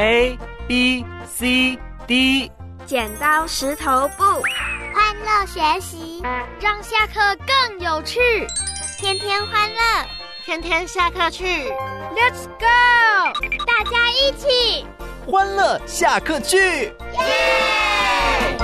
A B C D。 剪刀石头布， 欢乐学习， 让下课更有趣。 天天欢乐， 天天下课去。 Let's go！ 大家一起欢乐下课去，耶！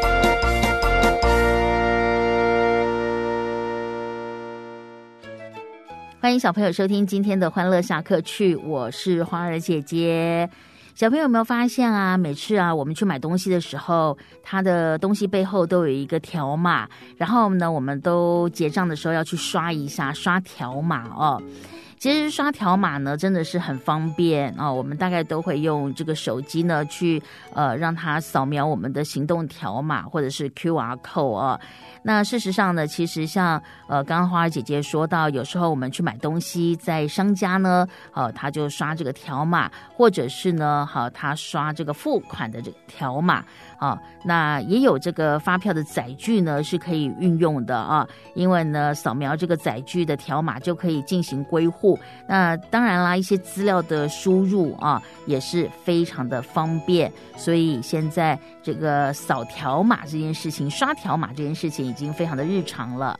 欢迎小朋友收听今天的欢乐下课去，我是花儿姐姐。小朋友有没有发现啊，每次啊我们去买东西的时候，它的东西背后都有一个条码，然后呢我们都结账的时候要去刷一下，刷条码哦。其实刷条码呢真的是很方便哦，我们大概都会用这个手机呢去让它扫描我们的行动条码或者是 QR code 哦。那事实上呢，其实像刚刚花儿姐姐说到，有时候我们去买东西，在商家呢他就刷这个条码，或者是呢他刷这个付款的这个条码啊，那也有这个发票的载具呢是可以运用的啊，因为呢扫描这个载具的条码就可以进行归户。那当然啦，一些资料的输入啊也是非常的方便，所以现在这个扫条码这件事情，刷条码这件事情已经非常的日常了。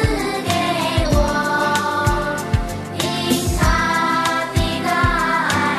因他的大爱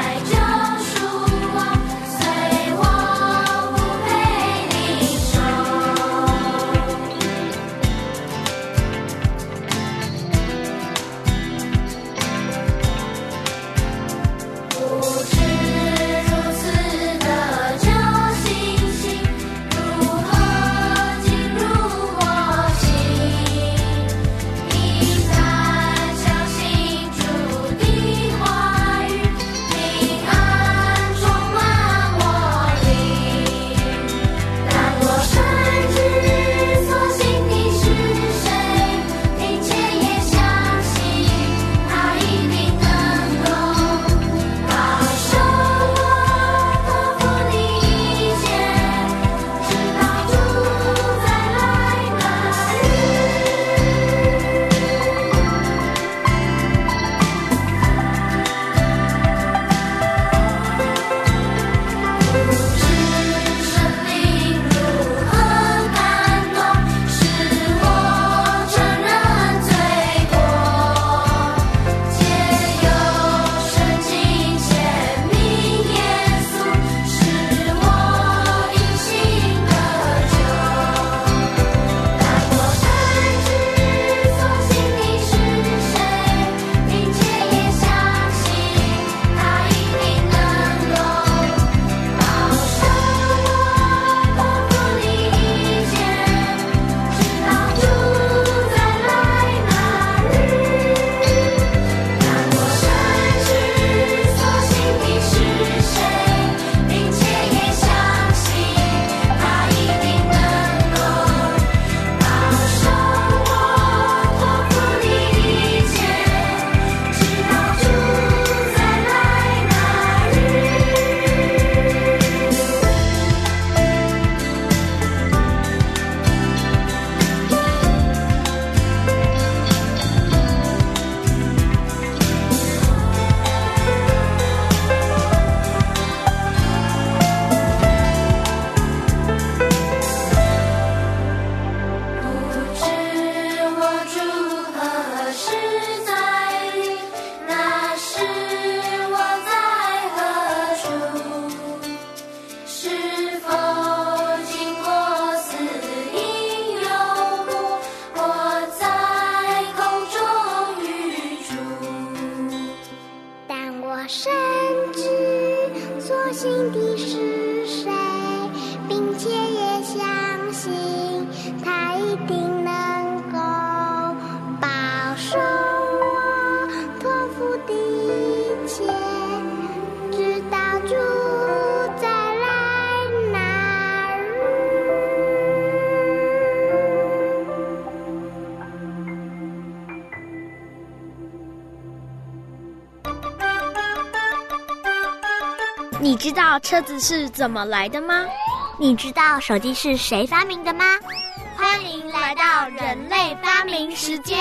你知道车子是怎么来的吗？ 你知道手机是谁发明的吗？ 欢迎来到人类发明时间。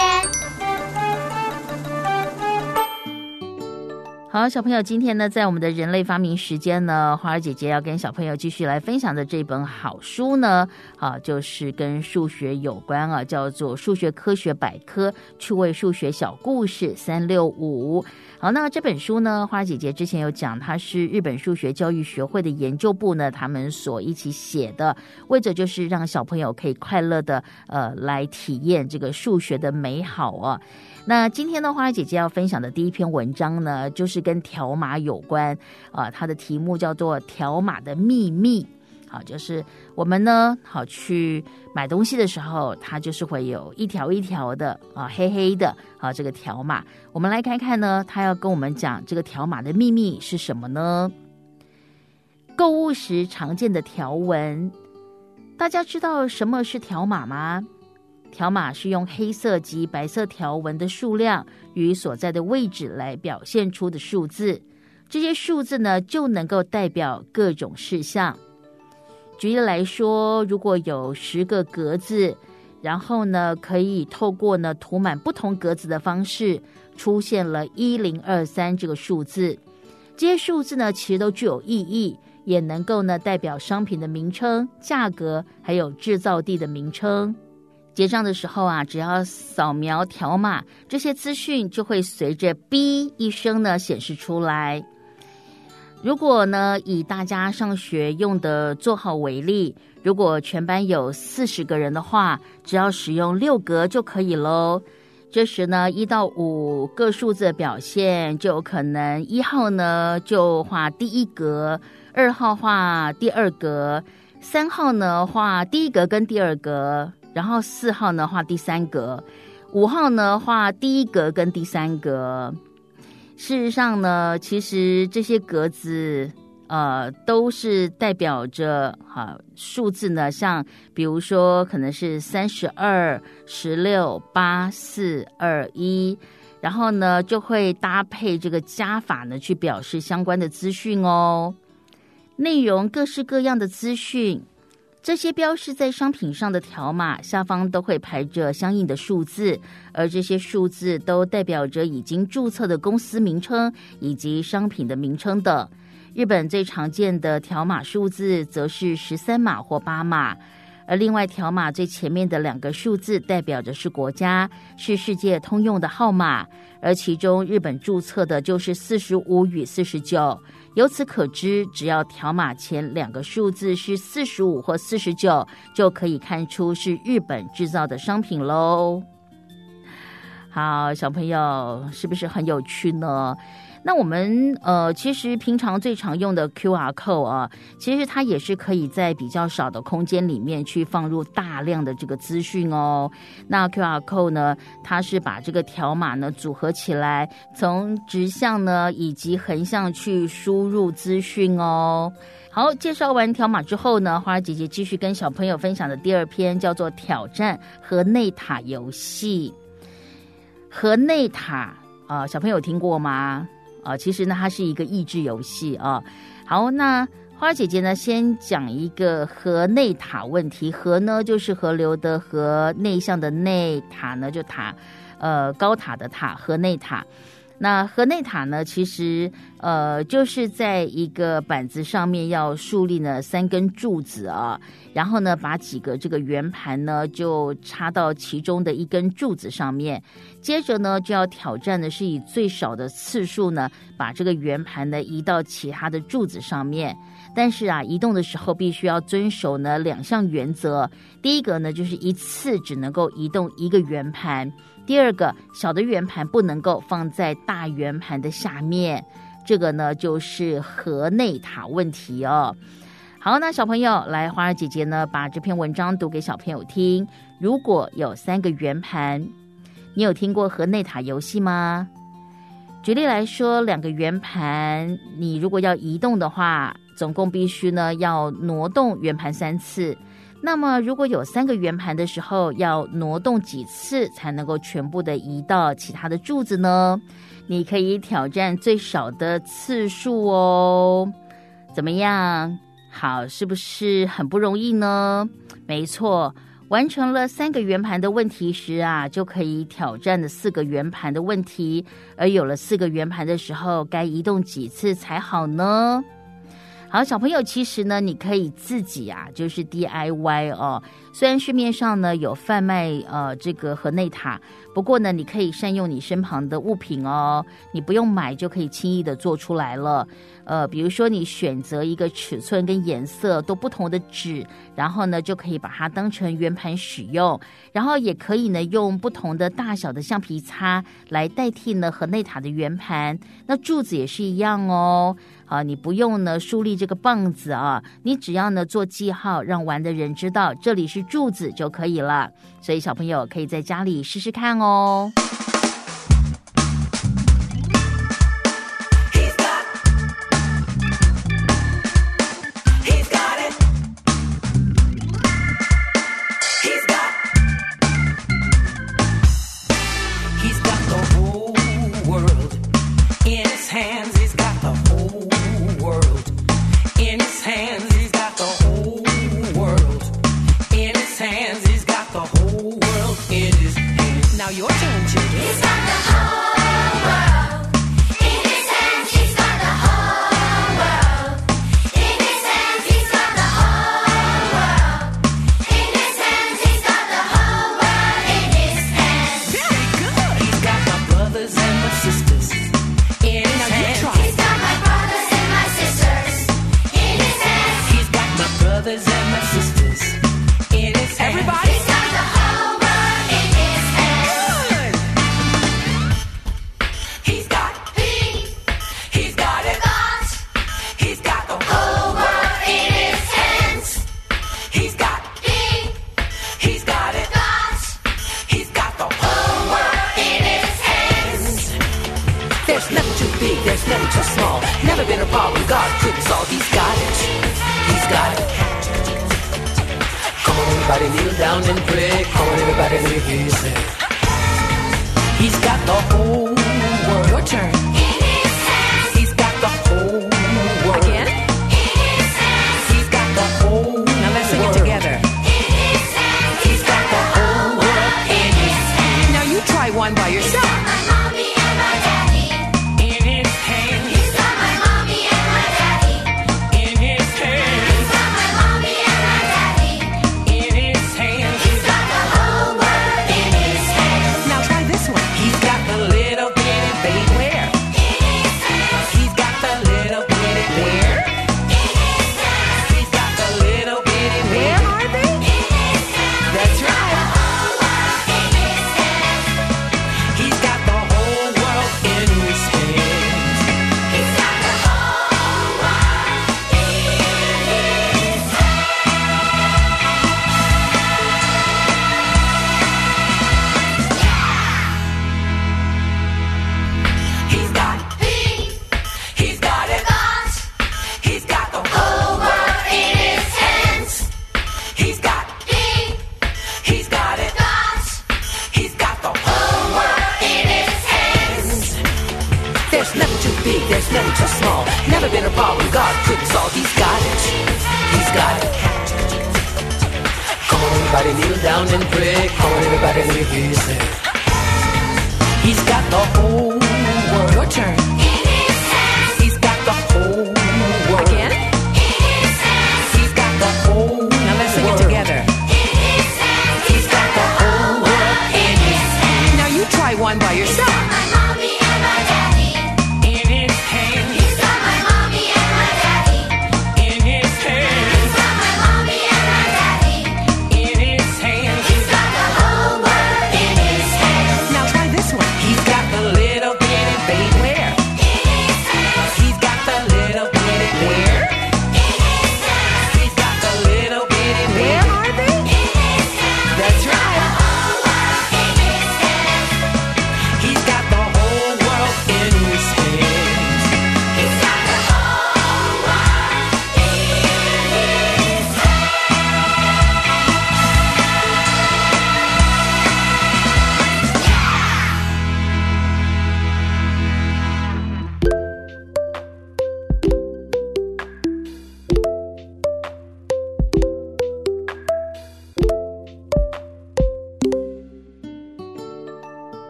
好，小朋友，今天呢，在我们的人类发明时间呢，花儿姐姐要跟小朋友继续来分享的这本好书呢，就是跟数学有关啊，叫做《数学科学百科趣味数学小故事365》。好，那这本书呢，花儿姐姐之前有讲，它是日本数学教育学会的研究部呢，他们所一起写的，为着就是让小朋友可以快乐的来体验这个数学的美好啊。那今天的花儿姐姐要分享的第一篇文章呢，就是跟条码有关它的题目叫做《条码的秘密》。好，就是我们呢，好去买东西的时候，它就是会有一条一条的黑黑的这个条码。我们来看看呢，他要跟我们讲这个条码的秘密是什么呢？购物时常见的条纹，大家知道什么是条码吗？条码是用黑色及白色条纹的数量与所在的位置来表现出的数字，这些数字呢就能够代表各种事项。举例来说，如果有10个格子，然后呢可以透过呢涂满不同格子的方式出现了1023这个数字，这些数字呢其实都具有意义，也能够呢代表商品的名称、价格还有制造地的名称。结账的时候啊，只要扫描条码，这些资讯就会随着哔一声呢显示出来。如果呢以大家上学用的座号为例，如果全班有40个人的话，只要使用6格就可以咯。这时呢1到5个数字的表现，就有可能1号呢就画第1格，2号画第2格，3号呢画第1格跟第2格，然后4号呢画第3格，5号呢画第1格跟第3格。事实上呢，其实这些格子都是代表着数字呢，像比如说可能是32、16、8、4、2、1，然后呢就会搭配这个加法呢去表示相关的资讯哦。内容各式各样的资讯，这些标示在商品上的条码下方都会排着相应的数字，而这些数字都代表着已经注册的公司名称以及商品的名称等。日本最常见的条码数字则是13码或8码，而另外条码最前面的2个数字代表着是国家，是世界通用的号码，而其中日本注册的就是45与49。由此可知，只要条码前2个数字是45或49，就可以看出是日本制造的商品咯。好，小朋友是不是很有趣呢？那我们其实平常最常用的 QR code 啊，其实它也是可以在比较少的空间里面去放入大量的这个资讯哦。那 QR code 呢，它是把这个条码呢组合起来，从直向呢以及横向去输入资讯哦。好，介绍完条码之后呢，花儿姐姐继续跟小朋友分享的第2篇叫做挑战河内塔游戏。河内塔小朋友听过吗？其实呢，它是一个益智游戏啊。好，那花儿姐姐呢，先讲一个河内塔问题。河呢，就是河流的河，内向的内，塔呢就塔，高塔的塔，河内塔。那河内塔呢，其实就是在一个板子上面要树立呢3根柱子啊，然后呢把几个这个圆盘呢就插到其中的一根柱子上面，接着呢就要挑战的是以最少的次数呢把这个圆盘呢移到其他的柱子上面。但是移动的时候必须要遵守呢2项原则。第一个呢就是一次只能够移动1个圆盘，第二个，小的圆盘不能够放在大圆盘的下面。这个呢就是河内塔问题哦。好，那小朋友来，花儿姐姐呢把这篇文章读给小朋友听。如果有3个圆盘，你有听过河内塔游戏吗？举例来说，2个圆盘你如果要移动的话，总共必须呢要挪动圆盘3次。那么如果有3个圆盘的时候，要挪动几次才能够全部的移到其他的柱子呢？你可以挑战最少的次数哦。 怎么样？好，是不是很不容易呢？没错，完成了3个圆盘的问题时啊，就可以挑战的4个圆盘的问题。而有了4个圆盘的时候，该移动几次才好呢？好，小朋友，其实呢，你可以自己啊，就是 DIY 哦。虽然市面上呢有贩卖这个河内塔，不过呢，你可以善用你身旁的物品哦，你不用买就可以轻易的做出来了。比如说你选择一个尺寸跟颜色都不同的纸，然后呢就可以把它当成圆盘使用，然后也可以呢用不同的大小的橡皮擦来代替呢河内塔的圆盘。那柱子也是一样哦。你不用呢树立这个棒子啊，你只要呢做记号，让玩的人知道这里是柱子就可以了。所以小朋友可以在家里试试看哦。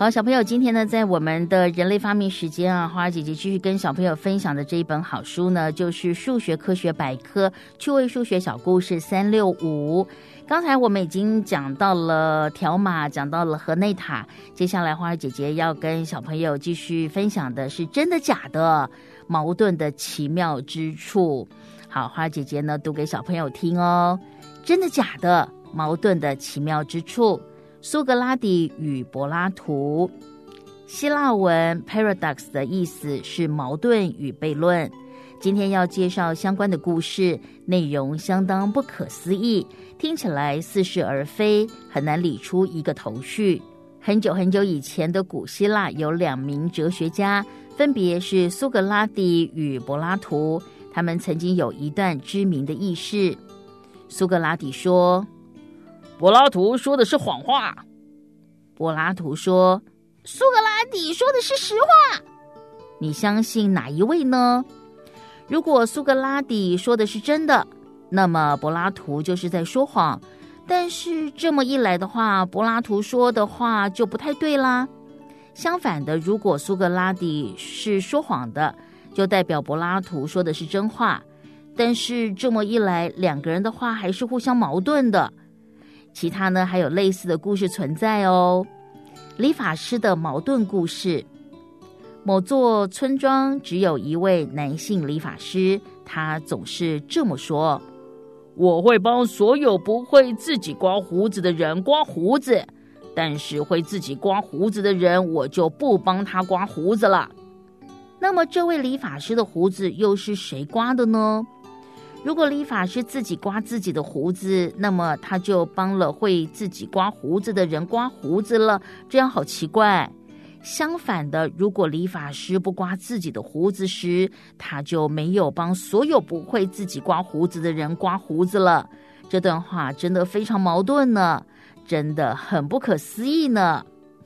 好，小朋友，今天呢，在我们的人类发明时间啊，花儿姐姐继续跟小朋友分享的这一本好书呢，就是数学科学百科趣味数学小故事365。刚才我们已经讲到了条码，讲到了河内塔，接下来花儿姐姐要跟小朋友继续分享的是真的假的矛盾的奇妙之处。好，花儿姐姐呢读给小朋友听哦。真的假的矛盾的奇妙之处，苏格拉底与柏拉图。希腊文 paradox 的意思是矛盾与悖论。今天要介绍相关的故事，内容相当不可思议，听起来似是而非，很难理出一个头绪。很久很久以前的古希腊有2名哲学家，分别是苏格拉底与柏拉图，他们曾经有一段知名的轶事。苏格拉底说， 柏拉图说的是谎话。 柏拉图说，苏格拉底说的是实话。你相信哪一位呢？如果苏格拉底说的是真的，那么柏拉图就是在说谎。但是这么一来的话，柏拉图说的话就不太对啦。相反的，如果苏格拉底是说谎的，就代表柏拉图说的是真话。但是这么一来，2个人的话还是互相矛盾的。其他呢，还有类似的故事存在哦。理发师的矛盾故事。某座村庄只有一位男性理发师，他总是这么说， 我会帮所有不会自己刮胡子的人刮胡子，但是会自己刮胡子的人，我就不帮他刮胡子了。 那么这位理发师的胡子又是谁刮的呢？如果理发师自己刮自己的胡子，那么他就帮了会自己刮胡子的人刮胡子了，这样好奇怪。相反的，如果理发师不刮自己的胡子时，他就没有帮所有不会自己刮胡子的人刮胡子了。这段话真的非常矛盾呢，真的很不可思议呢。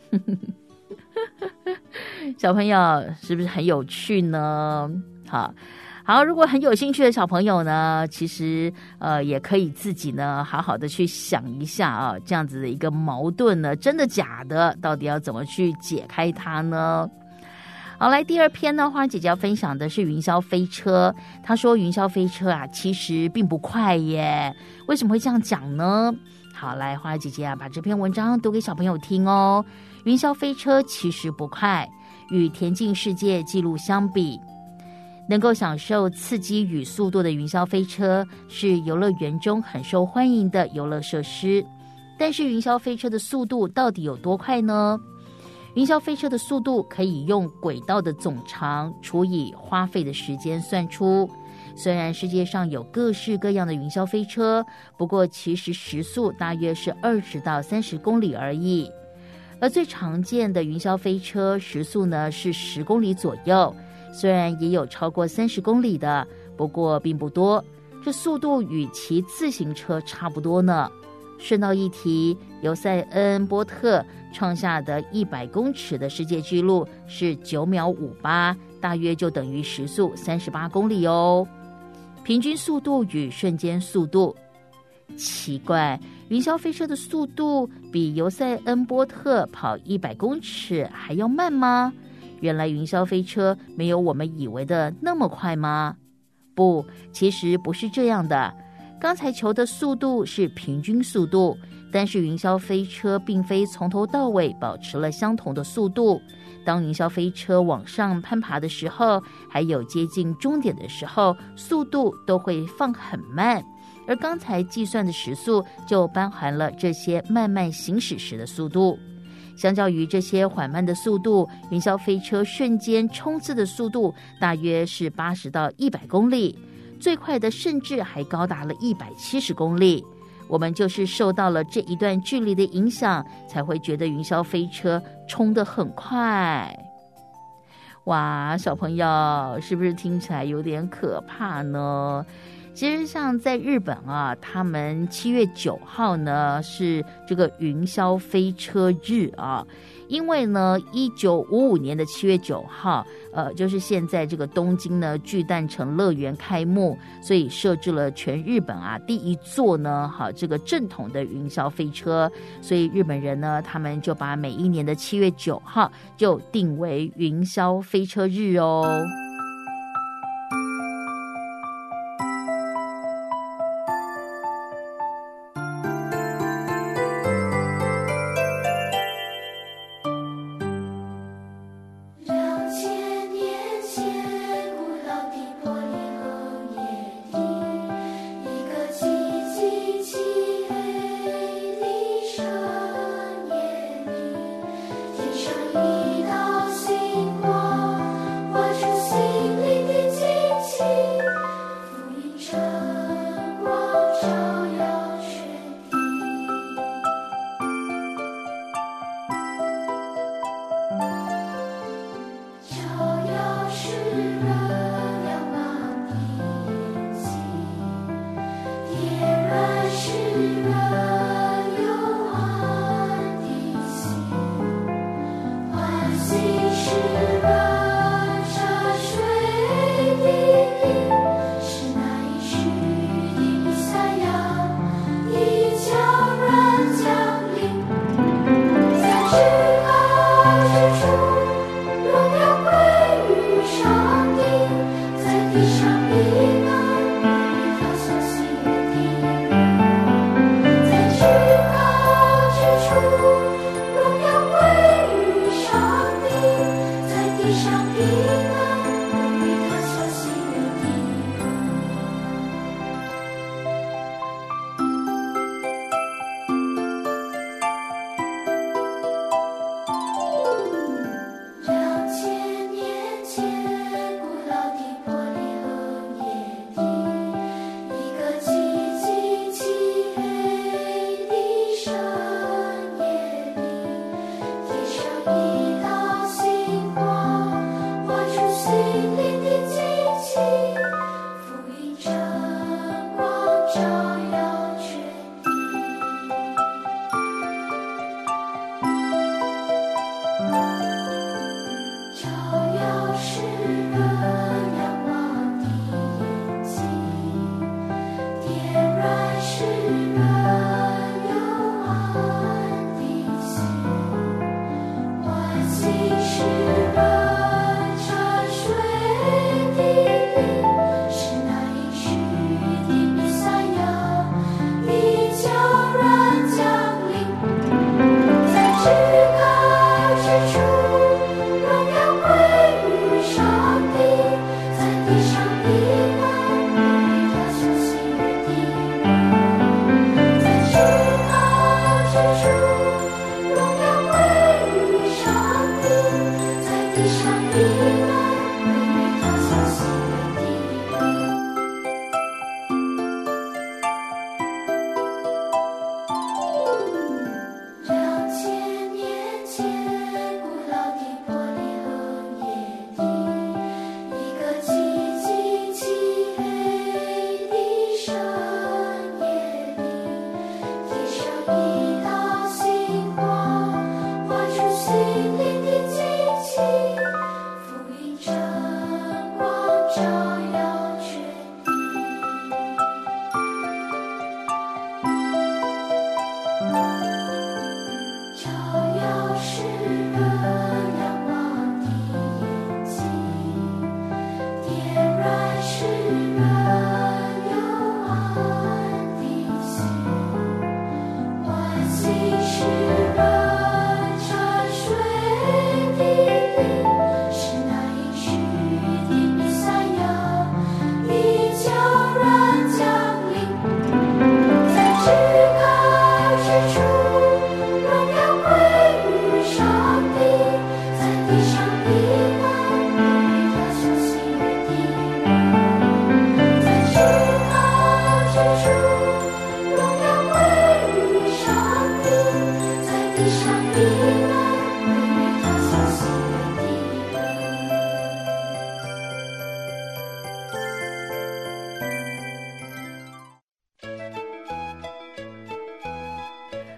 小朋友是不是很有趣呢？好，如果很有兴趣的小朋友呢，其实也可以自己呢好好的去想一下啊，这样子的一个矛盾呢，真的假的，到底要怎么去解开它呢？好，来第2篇呢，花姐姐要分享的是云霄飞车。她说云霄飞车啊，其实并不快耶，为什么会这样讲呢？好，来花姐姐啊，把这篇文章读给小朋友听哦。云霄飞车其实不快，与田径世界纪录相比，能够享受刺激与速度的云霄飞车是游乐园中很受欢迎的游乐设施。但是云霄飞车的速度到底有多快呢？云霄飞车的速度可以用轨道的总长除以花费的时间算出。虽然世界上有各式各样的云霄飞车，不过其实时速大约是20到30公里而已。而最常见的云霄飞车时速呢是10公里左右，虽然也有超过30公里的，不过并不多。这速度与骑自行车差不多呢。顺道一提，尤塞恩波特创下的100公尺的世界纪录是9秒58，大约就等于时速38公里哦。平均速度与瞬间速度。奇怪，云霄飞车的速度比尤塞恩波特跑100公尺还要慢吗？原来云霄飞车没有我们以为的那么快吗？不，其实不是这样的。刚才求的速度是平均速度，但是云霄飞车并非从头到尾保持了相同的速度。当云霄飞车往上攀爬的时候，还有接近终点的时候，速度都会放很慢。而刚才计算的时速就包含了这些慢慢行驶时的速度。相较于这些缓慢的速度，云霄飞车瞬间冲刺的速度大约是80到100公里，最快的甚至还高达了170公里。我们就是受到了这一段距离的影响，才会觉得云霄飞车冲得很快。哇，小朋友是不是听起来有点可怕呢？ 其实像在日本啊，他们7月9号呢是这个云霄飞车日啊。因为呢，1955年的7月9号，就是现在这个东京呢巨蛋城乐园开幕，所以设置了全日本啊第一座呢，这个正统的云霄飞车，所以日本人呢，他们就把每一年的7月9号就定为云霄飞车日哦。 一道星光，画出。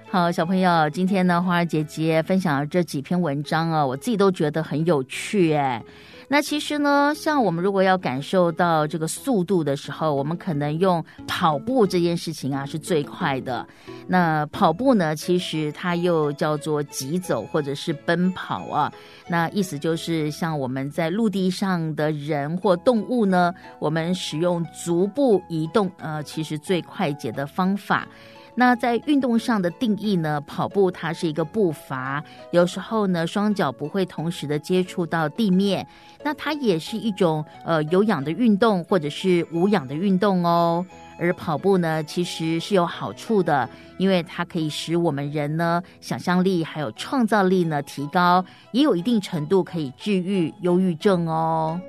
好，小朋友，今天呢，花儿姐姐分享了这几篇文章啊，我自己都觉得很有趣哎。那其实呢，像我们如果要感受到这个速度的时候，我们可能用跑步这件事情啊是最快的。那跑步呢，其实它又叫做疾走或者是奔跑啊。那意思就是像我们在陆地上的人或动物呢，我们使用足部移动，其实最快捷的方法。那在运动上的定义呢，跑步它是一个步伐，有时候呢双脚不会同时的接触到地面，那它也是一种有氧的运动或者是无氧的运动哦。而跑步呢其实是有好处的，因为它可以使我们人呢想象力还有创造力呢提高，也有一定程度可以治愈忧郁症哦。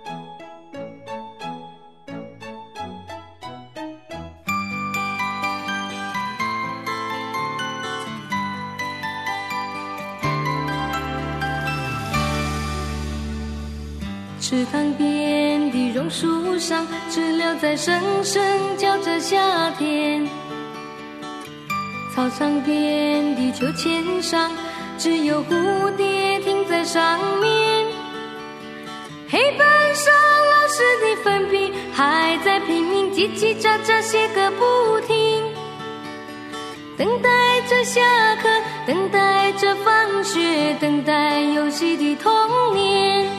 池塘边的榕树上，知了在声声叫着夏天。操场边的秋千上，只有蝴蝶停在上面。黑板上老师的粉笔还在拼命叽叽喳喳写个不停。等待着下课，等待着放学，等待游戏的童年。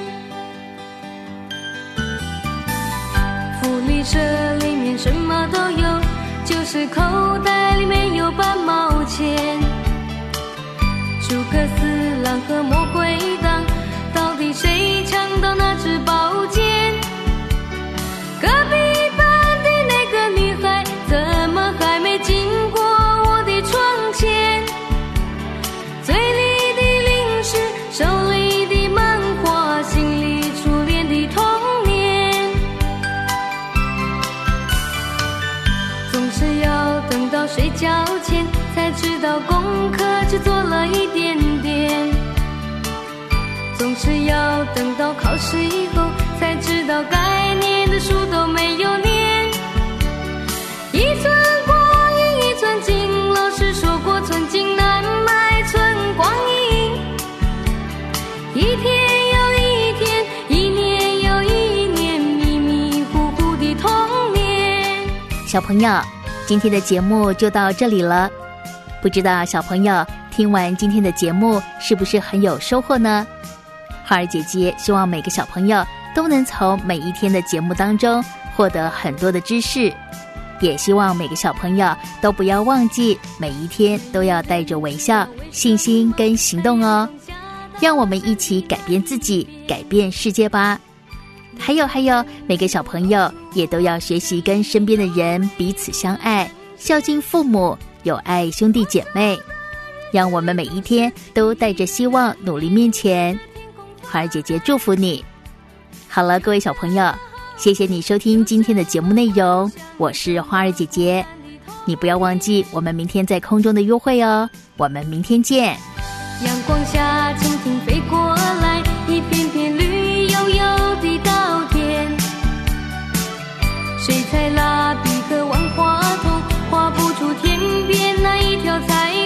福利社里面什么都有，就是口袋里面有半毛钱。诸葛四郎和魔鬼党，到底谁抢到那支宝剑？隔壁班的那个女孩，怎么还没经过我的窗前？嘴里的零食，手里的漫画，心里初恋的童年。总是要等到睡觉前，才知道功课只做了一点点。总是要等到考试以后，才知道该念的书都没有念。一寸光阴一寸金，老师说过寸金难买寸光阴。一天又一天，一年又一年，迷迷糊糊的童年。 小朋友，今天的节目就到这里了。不知道小朋友听完今天的节目是不是很有收获呢？花儿姐姐希望每个小朋友都能从每一天的节目当中获得很多的知识，也希望每个小朋友都不要忘记每一天都要带着微笑、信心跟行动哦。让我们一起改变自己，改变世界吧。还有，每个小朋友也都要学习跟身边的人彼此相爱，孝敬父母，有爱兄弟姐妹。让我们每一天都带着希望努力面前。花儿姐姐祝福你。好了，各位小朋友，谢谢你收听今天的节目内容，我是花儿姐姐。你不要忘记我们明天在空中的约会哦，我们明天见。 阳光下蜻蜓飞过来，一片片绿油油的稻田。水彩蜡笔和万花筒画不出天边那一条彩